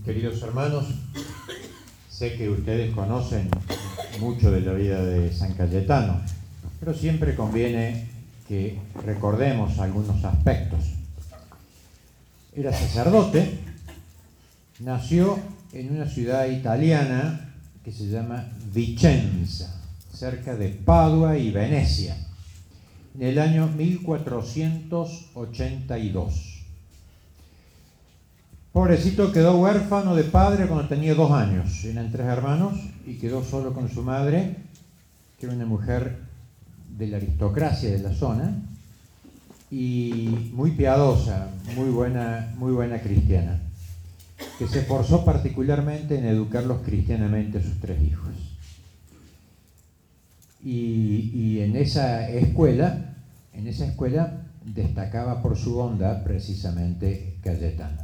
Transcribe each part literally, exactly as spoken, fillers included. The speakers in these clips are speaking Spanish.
Queridos hermanos, sé que ustedes conocen mucho de la vida de San Cayetano, pero siempre conviene que recordemos algunos aspectos. Era sacerdote, nació en una ciudad italiana que se llama Vicenza, cerca de Padua y Venecia, en el año mil cuatrocientos ochenta y dos. Pobrecito, quedó huérfano de padre cuando tenía dos años. Eran tres hermanos y quedó solo con su madre, que era una mujer de la aristocracia de la zona y muy piadosa, muy buena, muy buena cristiana, que se esforzó particularmente en educarlos cristianamente a sus tres hijos. Y, y en esa escuela, en esa escuela destacaba por su bondad precisamente Cayetano.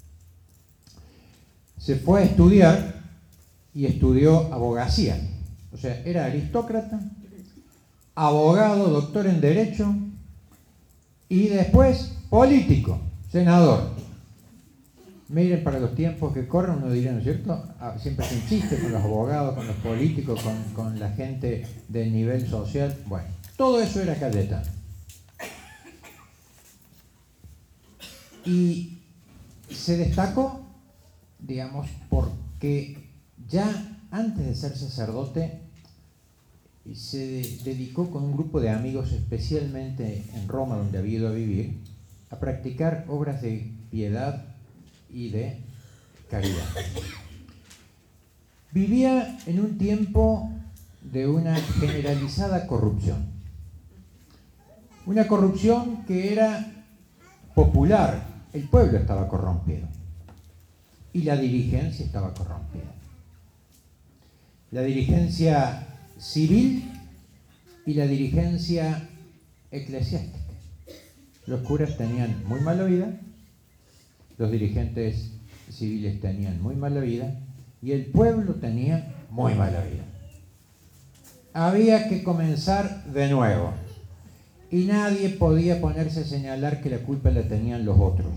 Se fue a estudiar y estudió abogacía, o sea, era aristócrata, abogado, doctor en Derecho y después político, senador. Miren, para los tiempos que corren, uno diría, ¿no es cierto? Siempre se insiste con los abogados, con los políticos, con, con la gente del nivel social. Bueno, todo eso era Cayetano. Y se destacó, digamos, porque ya antes de ser sacerdote se dedicó con un grupo de amigos, especialmente en Roma, donde había ido a vivir, a practicar obras de piedad y de caridad. Vivía en un tiempo de una generalizada corrupción. Una corrupción que era popular. El pueblo estaba corrompido y la dirigencia estaba corrompida. La dirigencia civil y la dirigencia eclesiástica. Los curas tenían muy mala vida, los dirigentes civiles tenían muy mala vida y el pueblo tenía muy mala vida. Había que comenzar de nuevo y nadie podía ponerse a señalar que la culpa la tenían los otros.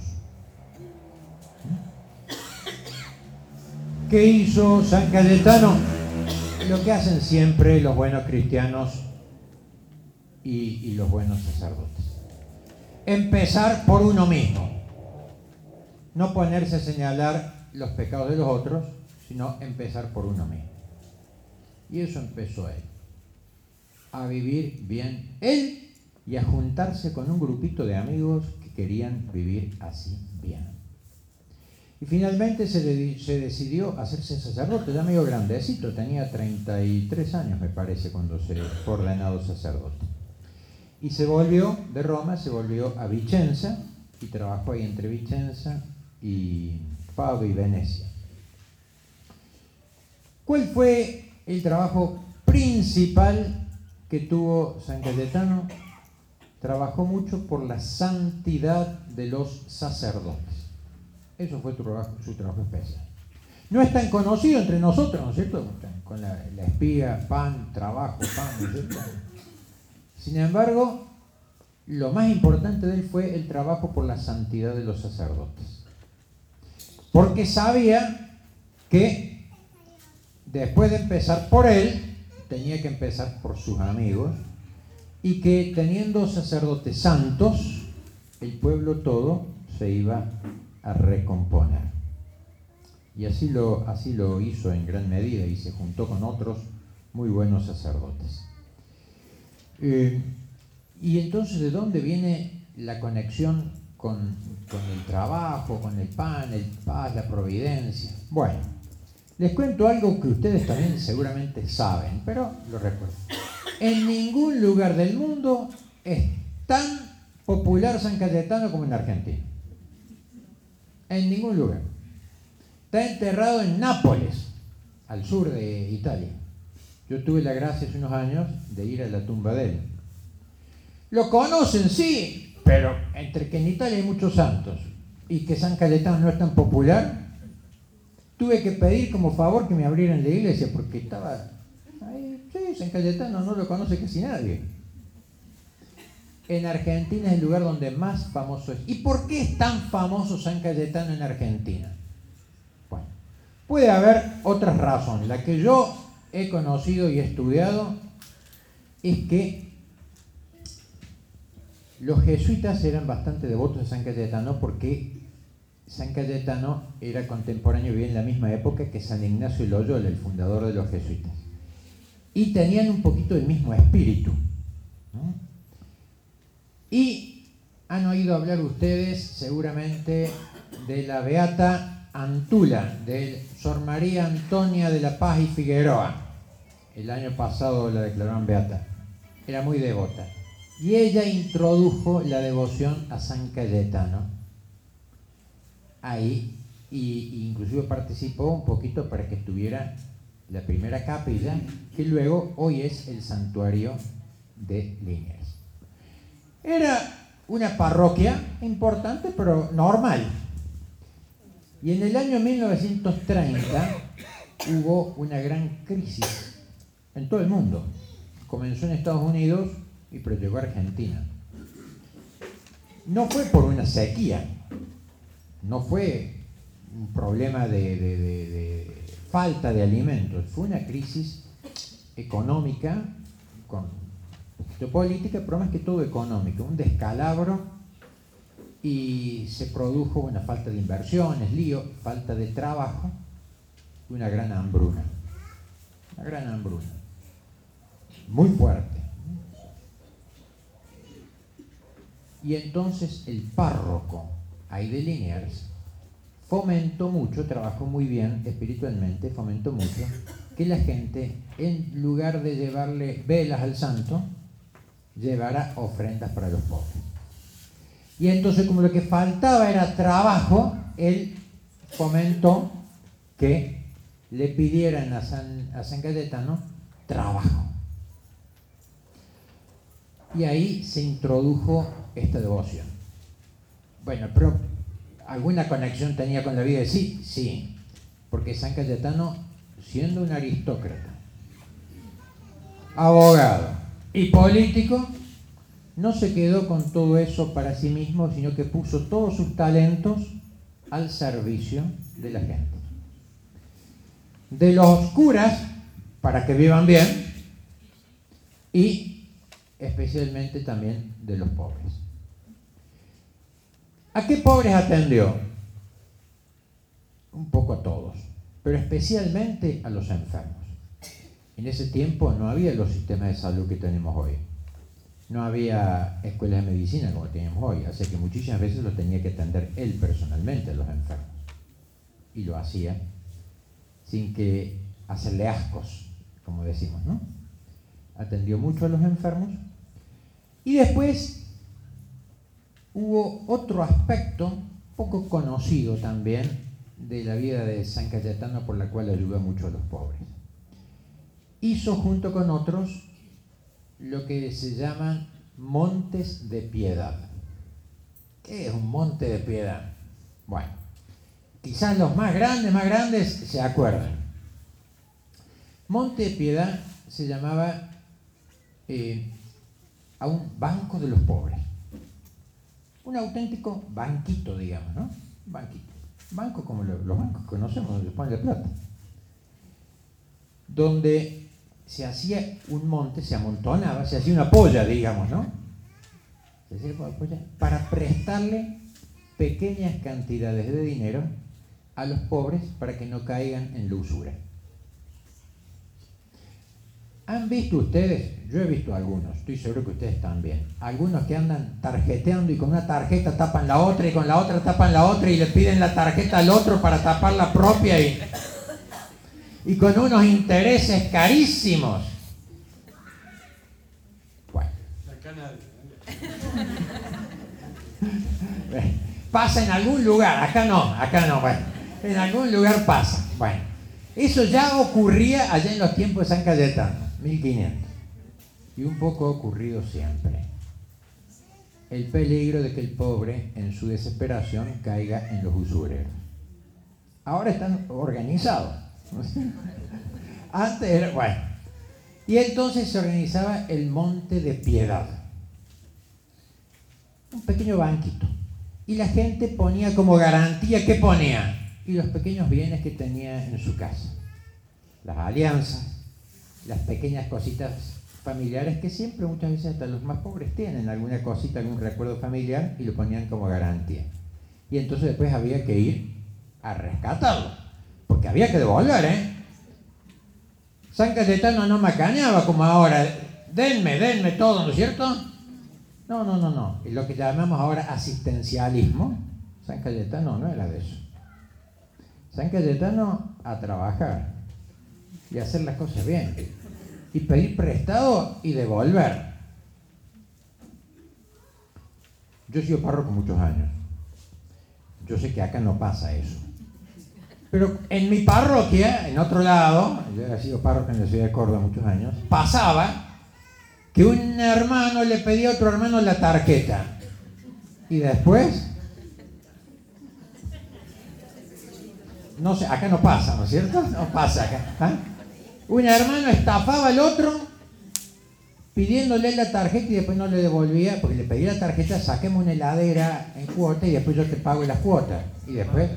¿Qué hizo San Cayetano? Lo que hacen siempre los buenos cristianos y, y los buenos sacerdotes. Empezar por uno mismo. No ponerse a señalar los pecados de los otros, sino empezar por uno mismo. Y eso empezó él. A vivir bien él y a juntarse con un grupito de amigos que querían vivir así bien. Y finalmente se, de, se decidió hacerse sacerdote, ya medio grandecito, tenía treinta y tres años me parece cuando se fue ordenado sacerdote. Y se volvió de Roma, se volvió a Vicenza y trabajó ahí entre Vicenza y Padua y Venecia. ¿Cuál fue el trabajo principal que tuvo San Cayetano? Trabajó mucho por la santidad de los sacerdotes. Eso fue su trabajo, su trabajo especial. No es tan conocido entre nosotros, ¿no es cierto? Con la, la espía, pan, trabajo, pan, ¿no es cierto? Sin embargo, lo más importante de él fue el trabajo por la santidad de los sacerdotes. Porque sabía que después de empezar por él, tenía que empezar por sus amigos, y que teniendo sacerdotes santos, el pueblo todo se iba a recomponer. Y así lo, así lo hizo en gran medida y se juntó con otros muy buenos sacerdotes. Eh, y entonces, ¿de dónde viene la conexión con, con el trabajo, con el pan, el paz, la providencia? Bueno, les cuento algo que ustedes también seguramente saben, pero lo recuerdo. En ningún lugar del mundo es tan popular San Cayetano como en Argentina. En ningún lugar. Está enterrado en Nápoles, al sur de Italia. Yo tuve la gracia hace unos años de ir a la tumba de él. Lo conocen, sí, pero entre que en Italia hay muchos santos y que San Cayetano no es tan popular, tuve que pedir como favor que me abrieran la iglesia porque estaba ahí. Sí, San Cayetano no lo conoce casi nadie. En Argentina es el lugar donde más famoso es. ¿Y por qué es tan famoso San Cayetano en Argentina? Bueno, Puede haber otras razones. La que yo he conocido y estudiado es que los jesuitas eran bastante devotos de San Cayetano porque San Cayetano era contemporáneo, vivía en la misma época que San Ignacio de Loyola, el fundador de los jesuitas. Y tenían un poquito el mismo espíritu, ¿no? Y han oído hablar ustedes seguramente de la beata Antula, de Sor María Antonia de la Paz y Figueroa. El año pasado la declararon beata. Era muy devota. Y ella introdujo la devoción a San Cayetano ahí, y inclusive participó un poquito para que estuviera la primera capilla, que luego hoy es el santuario de Liniers. Era una parroquia importante, pero normal. Y en el año mil novecientos treinta hubo una gran crisis en todo el mundo. Comenzó en Estados Unidos y pero llegó a Argentina. No fue por una sequía, no fue un problema de, de, de, de falta de alimentos, fue una crisis económica, con política, pero más que todo económica, un descalabro, y se produjo una falta de inversiones, lío, falta de trabajo y una gran hambruna, una gran hambruna, muy fuerte. Y entonces el párroco ahí de Liniers fomentó mucho, trabajó muy bien espiritualmente, fomentó mucho que la gente, en lugar de llevarle velas al santo, llevara ofrendas para los pobres. Y entonces, como lo que faltaba era trabajo, él fomentó que le pidieran a San, a San Cayetano trabajo. Y ahí se introdujo esta devoción. Bueno, pero ¿alguna conexión tenía con la vida? Sí, sí, porque San Cayetano, siendo un aristócrata, abogado y político, no se quedó con todo eso para sí mismo, sino que puso todos sus talentos al servicio de la gente. De los curas, para que vivan bien, y especialmente también de los pobres. ¿A qué pobres atendió? Un poco a todos, pero especialmente a los enfermos. En ese tiempo no había los sistemas de salud que tenemos hoy. No había escuelas de medicina como tenemos hoy, así que muchísimas veces lo tenía que atender él personalmente a los enfermos. Y lo hacía sin que hacerle ascos, como decimos, ¿no? Atendió mucho a los enfermos. Y después hubo otro aspecto poco conocido también de la vida de San Cayetano, por la cual ayudó mucho a los pobres. Hizo junto con otros lo que se llaman montes de piedad. ¿Qué es un monte de piedad? Bueno, quizás los más grandes, más grandes se acuerdan. Monte de piedad se llamaba eh, a un banco de los pobres. Un auténtico banquito, digamos, ¿no? Banquito. Banco como los bancos que conocemos, donde se pone la plata. Donde se hacía un monte, se amontonaba, se hacía una polla, digamos, ¿no? Se hacía una polla para prestarle pequeñas cantidades de dinero a los pobres para que no caigan en la usura. ¿Han visto ustedes? Yo he visto algunos, estoy seguro que ustedes también. Algunos que andan tarjeteando y con una tarjeta tapan la otra y con la otra tapan la otra y le piden la tarjeta al otro para tapar la propia y... y con unos intereses carísimos. Bueno. Pasa en algún lugar, acá no, acá no, bueno. En algún lugar pasa. Bueno, eso ya ocurría allá en los tiempos de San Cayetano, mil quinientos. Y un poco ha ocurrido siempre. El peligro de que el pobre, en su desesperación, caiga en los usureros. Ahora están organizados. Antes era, bueno, y entonces se organizaba el monte de piedad, un pequeño banquito, y la gente ponía como garantía, ¿qué ponía? y los pequeños bienes que tenía en su casa. Las alianzas, las pequeñas cositas familiares que siempre muchas veces hasta los más pobres tienen alguna cosita, algún recuerdo familiar y lo ponían como garantía. Y entonces después había que ir a rescatarlo, porque había que devolver, ¿eh? San Cayetano no macaneaba como ahora, denme, denme todo, ¿no es cierto? No, no, no, no. Y lo que llamamos ahora asistencialismo, San Cayetano no era de eso. San Cayetano a trabajar y hacer las cosas bien. Y pedir prestado y devolver. Yo he sido párroco muchos años. Yo sé que acá no pasa eso. Pero en mi parroquia, en otro lado, yo he sido párroco en la ciudad de Córdoba muchos años, pasaba que un hermano le pedía a otro hermano la tarjeta. Y después... No sé, acá no pasa, ¿no es cierto? No pasa acá. ¿Ah? Un hermano estafaba al otro pidiéndole la tarjeta y después no le devolvía, porque le pedía la tarjeta, saquemos una heladera en cuota y después yo te pago las cuotas. Y después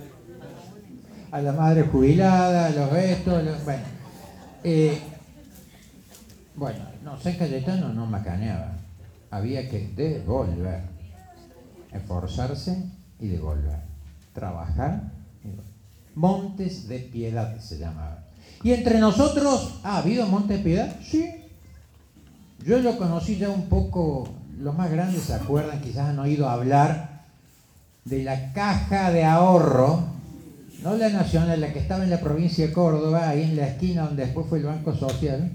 a la madre jubilada, a los estos, los, bueno. Eh, bueno, no, San Cayetano no macaneaba. Había que devolver, esforzarse y devolver, trabajar y devolver. Montes de Piedad se llamaba. Y entre nosotros, ¿ha habido Monte de Piedad? Sí. Yo lo conocí ya un poco, los más grandes se acuerdan, quizás han oído hablar de la caja de ahorro, no la nacional, la que estaba en la provincia de Córdoba, ahí en la esquina donde después fue el Banco Social,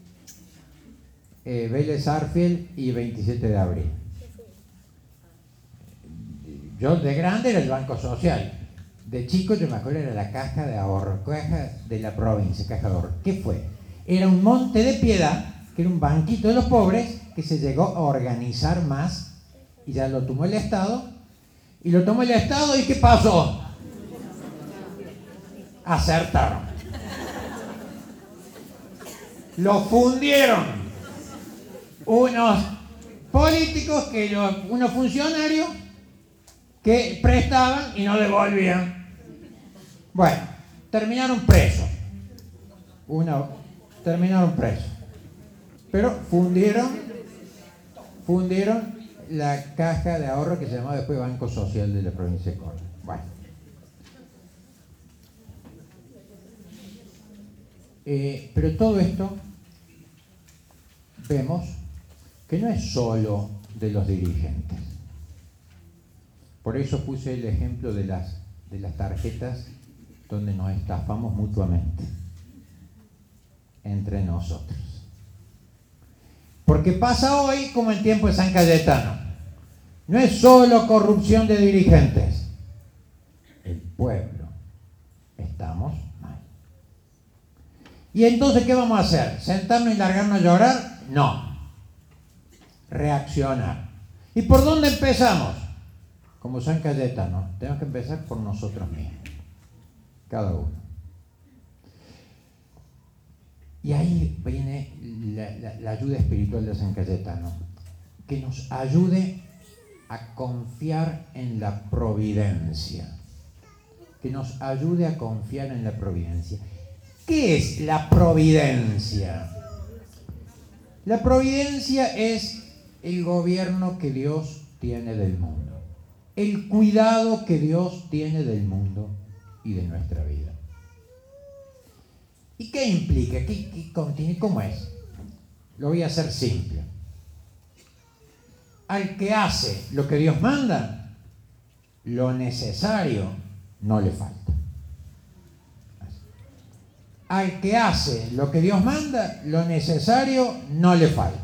eh, Vélez Arfield y veintisiete de abril. Yo de grande era el Banco Social. De chico yo me acuerdo era la caja de ahorro, caja de la provincia, caja de ahorro. ¿Qué fue? Era un Monte de Piedad, que era un banquito de los pobres, que se llegó a organizar más, y ya lo tomó el Estado, y lo tomó el Estado, ¿y qué pasó? Acertaron. Lo fundieron unos políticos, que los, unos funcionarios, que prestaban y no devolvían. Bueno, terminaron presos. Una, terminaron presos. Pero fundieron, fundieron la caja de ahorro que se llamaba después Banco Social de la provincia de Córdoba. Bueno. Eh, pero todo esto vemos que no es solo de los dirigentes. Por eso puse el ejemplo de las, de las tarjetas donde nos estafamos mutuamente entre nosotros. Porque pasa hoy como en tiempo de San Cayetano. No es solo corrupción de dirigentes. El pueblo estamos mal. ¿Y entonces qué vamos a hacer? ¿Sentarnos y largarnos a llorar? No. Reaccionar. ¿Y por dónde empezamos? Como San Cayetano, tenemos que empezar por nosotros mismos. Cada uno. Y ahí viene la, la, la ayuda espiritual de San Cayetano, que nos ayude a confiar en la providencia, que nos ayude a confiar en la providencia. ¿Qué es la providencia? La providencia es el gobierno que Dios tiene del mundo, el cuidado que Dios tiene del mundo y de nuestra vida. ¿Y qué implica? ¿Qué, qué contiene? ¿Cómo es? Lo voy a hacer simple. Al que hace lo que Dios manda, lo necesario no le falta. Al que hace lo que Dios manda, lo necesario no le falta.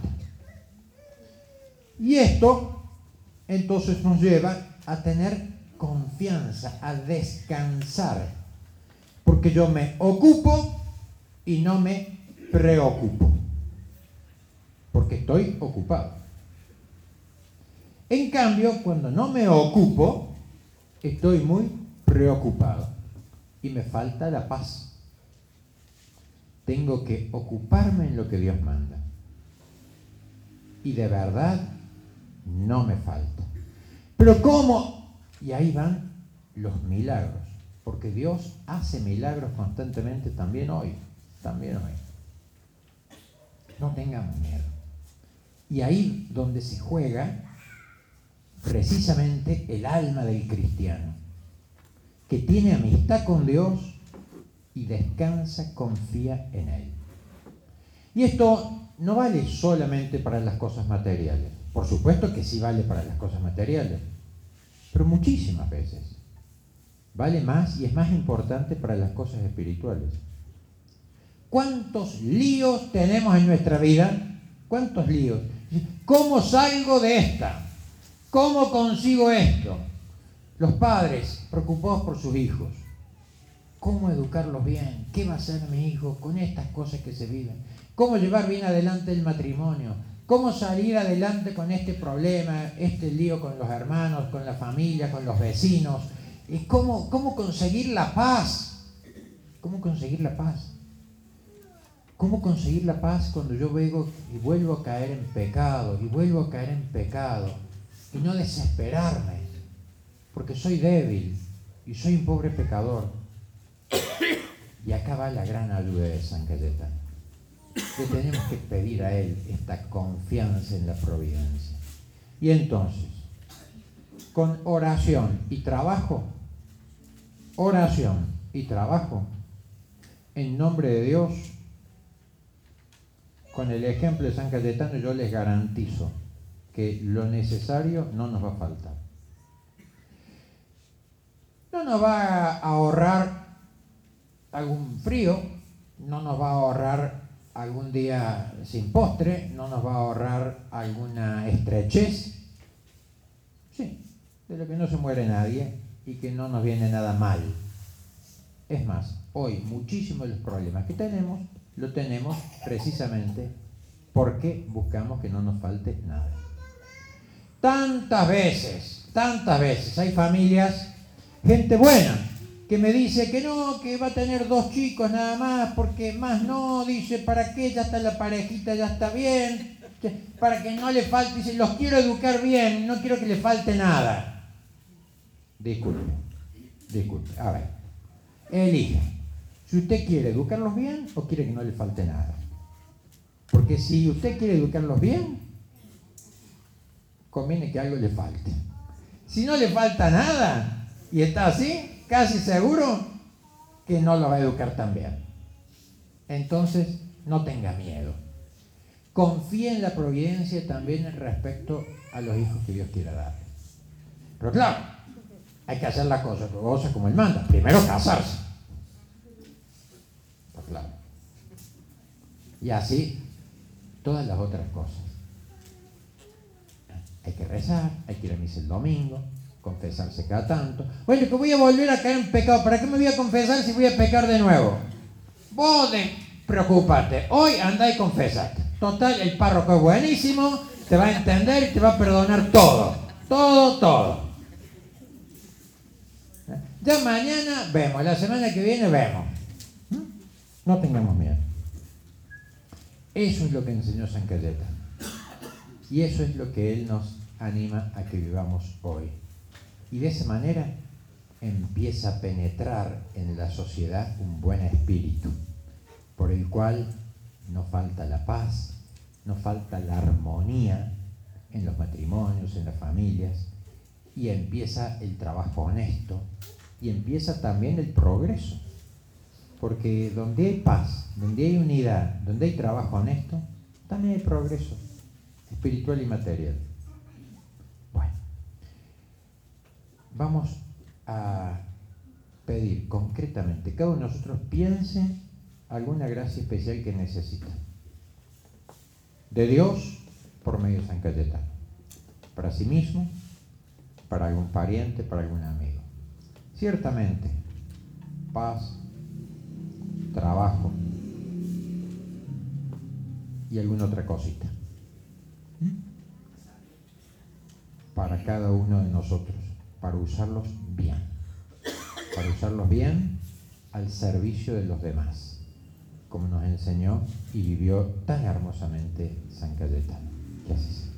Y esto entonces nos lleva a tener confianza, a descansar, porque yo me ocupo y no me preocupo, porque estoy ocupado. En cambio, cuando no me ocupo, estoy muy preocupado y me falta la paz. Tengo que ocuparme en lo que Dios manda. Y de verdad, no me falta. Pero ¿cómo? Y ahí van los milagros. porque Dios hace milagros constantemente también hoy, también hoy. No tengamos miedo. Y ahí donde se juega precisamente el alma del cristiano, que tiene amistad con Dios y descansa, confía en Él. Y esto no vale solamente para las cosas materiales. Por supuesto que sí vale para las cosas materiales, pero muchísimas veces. Vale más y es más importante para las cosas espirituales. ¿Cuántos líos tenemos en nuestra vida? ¿Cuántos líos? ¿Cómo salgo de esta? ¿Cómo consigo esto? Los padres preocupados por sus hijos. ¿Cómo educarlos bien? ¿Qué va a hacer mi hijo con estas cosas que se viven? ¿Cómo llevar bien adelante el matrimonio? ¿Cómo salir adelante con este problema, este lío con los hermanos, con la familia, con los vecinos? ¿Cómo, cómo conseguir la paz? ¿Cómo conseguir la paz? ¿Cómo conseguir la paz cuando yo veo y vuelvo a caer en pecado, y vuelvo a caer en pecado, y no desesperarme, porque soy débil y soy un pobre pecador? Y acá va la gran ayuda de San Cayetano. Le tenemos que pedir a Él esta confianza en la providencia. Y entonces, con oración y trabajo, oración y trabajo, en nombre de Dios, con el ejemplo de San Cayetano, yo les garantizo que lo necesario no nos va a faltar. No nos va a ahorrar algún frío, no nos va a ahorrar algún día sin postre, no nos va a ahorrar alguna estrechez. Sí, de lo que no se muere nadie y que no nos viene nada mal. Es más, hoy muchísimos de los problemas que tenemos, lo tenemos precisamente porque buscamos que no nos falte nada. Tantas veces, tantas veces hay familias, gente buena, que me dice que no, que va a tener dos chicos nada más, porque más no, dice, ¿para qué? Ya está la parejita, ya está bien, para que no le falte, dice, los quiero educar bien, no quiero que le falte nada. Disculpe, disculpe, a ver, elija, si usted quiere educarlos bien o quiere que no le falte nada. Porque si usted quiere educarlos bien, conviene que algo le falte. Si no le falta nada y está así, casi seguro que no lo va a educar tan bien. Entonces, no tenga miedo. Confíe en la providencia también respecto a los hijos que Dios quiera dar. Pero claro, hay que hacer la cosa, cosa como Él manda. Primero casarse. Pues claro. Y así, todas las otras cosas. Hay que rezar, hay que ir a misa el domingo, confesarse cada tanto. Bueno, que voy a volver a caer en pecado. ¿Para qué me voy a confesar si voy a pecar de nuevo? Vos de, preocupate. Hoy andá y confesate. Total, el párroco es buenísimo, te va a entender y te va a perdonar todo. Todo, todo. Ya mañana vemos, la semana que viene vemos. No tengamos miedo. Eso es lo que enseñó San Cayetano. Y eso es lo que Él nos anima a que vivamos hoy. Y de esa manera empieza a penetrar en la sociedad un buen espíritu, por el cual no falta la paz, no falta la armonía en los matrimonios, en las familias, y empieza el trabajo honesto, y empieza también el progreso. Porque donde hay paz, donde hay unidad, donde hay trabajo honesto, también hay progreso espiritual y material. Bueno, vamos a pedir concretamente, cada uno de nosotros piense alguna gracia especial que necesita. De Dios, por medio de San Cayetano. Para sí mismo, para algún pariente, para algún amigo. Ciertamente, paz, trabajo y alguna otra cosita. Para cada uno de nosotros, para usarlos bien, para usarlos bien al servicio de los demás, como nos enseñó y vivió tan hermosamente San Cayetano. Que así sea.